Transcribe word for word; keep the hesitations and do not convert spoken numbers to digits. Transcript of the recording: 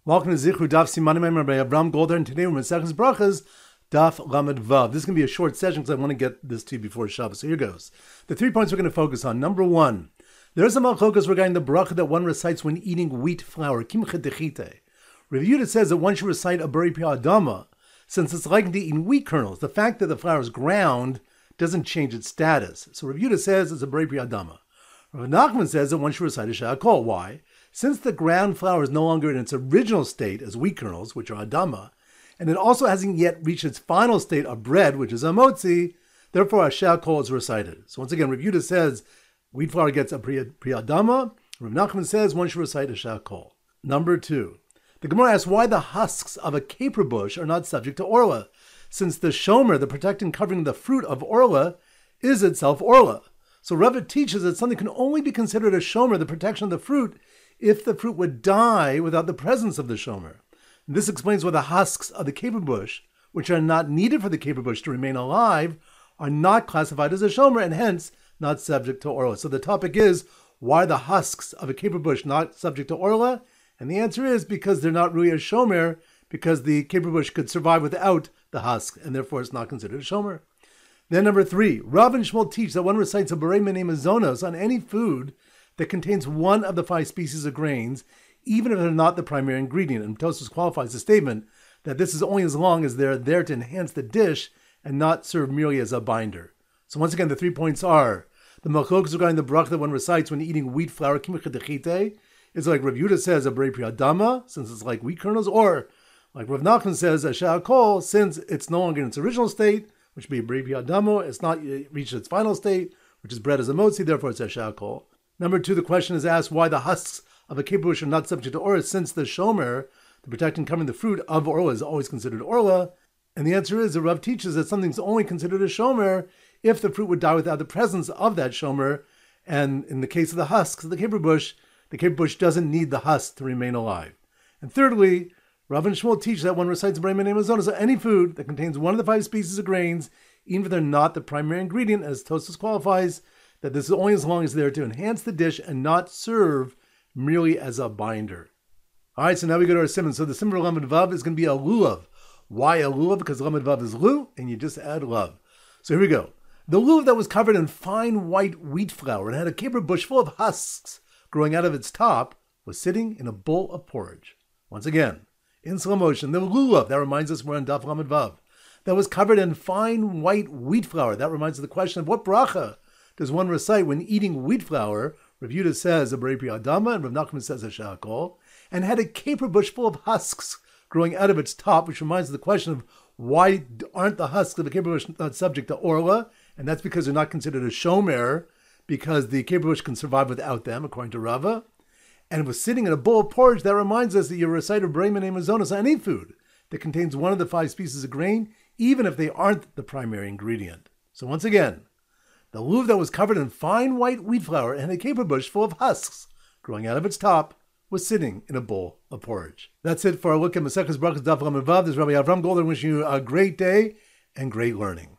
Welcome to Zichru Daf Simanim Member by Avram Golder, and today we're in Maseches Brachas, Daf Lamed Vav. This is going to be a short session because I want to get this to you before Shabbos. So here goes. The three points we're going to focus on. Number one, there is a malchokas regarding the bracha that one recites when eating wheat flour. Kimcha dechite. Reviewed, it says that one should recite a beri pi'adama, since it's like to eating wheat kernels. The fact that the flour is ground doesn't change its status. So reviewed, it says it's a beri pi'adama. Rav Nachman says that one should recite a sha'akol. Why? Since the ground flour is no longer in its original state as wheat kernels, which are adama, and it also hasn't yet reached its final state of bread, which is a motzi, therefore a sha'akol is recited. So once again, Rav Yehuda says wheat flour gets a pri adama. Rav Nachman says one should recite a sha'akol. Number two, the Gemara asks why the husks of a caper bush are not subject to orla, since the shomer, the protecting covering the fruit of orla, is itself orla. So Rava teaches that something can only be considered a shomer, the protection of the fruit, if the fruit would die without the presence of the shomer. And this explains why the husks of the caper bush, which are not needed for the caper bush to remain alive, are not classified as a shomer and hence not subject to orla. So the topic is, why are the husks of a caper bush not subject to orla? And the answer is because they're not really a shomer, because the caper bush could survive without the husk, and therefore it's not considered a shomer. Then number three, Rav and Shmuel teach that one recites a berei minei mazonos on any food that contains one of the five species of grains, even if they're not the primary ingredient. And Tosfos qualifies the statement that this is only as long as they're there to enhance the dish and not serve merely as a binder. So once again, the three points are, the malchokas regarding the bracha that one recites when eating wheat flour, kimcha dechite, is like Rav Yehuda says, a berei pi'adama, since it's like wheat kernels, or like Rav Nachman says, a sha'akol, since it's no longer in its original state, which would be berei pi'adama, it's not reached its final state, which is bread as a motzi, therefore it's a sha'akol. Number two, the question is asked why the husks of a caper bush are not subject to orla, since the shomer, the protecting covering the fruit of orla, is always considered orla. And the answer is, the Rav teaches that something's only considered a shomer if the fruit would die without the presence of that shomer. And in the case of the husks of the caper bush, the caper bush doesn't need the husk to remain alive. And thirdly, Rav and Shmuel teach that one recites berei minei mazonos on any food that contains one of the five species of grains, even if they're not the primary ingredient, as Tosfos qualifies, that this is only as long as they're to enhance the dish and not serve merely as a binder. All right, so now we go to our simon. So the simon Lamed Vav is going to be a lulav. Why a lulav? Because Lamed Vav is lu, and you just add love. So here we go. The lulav that was covered in fine white wheat flour and had a caper bush full of husks growing out of its top was sitting in a bowl of porridge. Once again, in slow motion, the lulav, that reminds us we're on Daf Lamed Vav, that was covered in fine white wheat flour. That reminds us of the question of what bracha does one recite when eating wheat flour? Rav Yehuda says a berei pi'adama, and Rav Nachman says a sha'akol, and had a caper bush full of husks growing out of its top, which reminds us of the question of why aren't the husks of the caper bush not subject to orla? And that's because they're not considered a shomer, because the caper bush can survive without them, according to Rava. And it was sitting in a bowl of porridge. That reminds us that you recite a berei minei mazonos on any food that contains one of the five species of grain, even if they aren't the primary ingredient. So once again, the lulav that was covered in fine white wheat flour and a caper bush full of husks growing out of its top was sitting in a bowl of porridge. That's it for our look at Maseches Brachas Daf Lamed Vav. This is Rabbi Avram Golder wishing you a great day and great learning.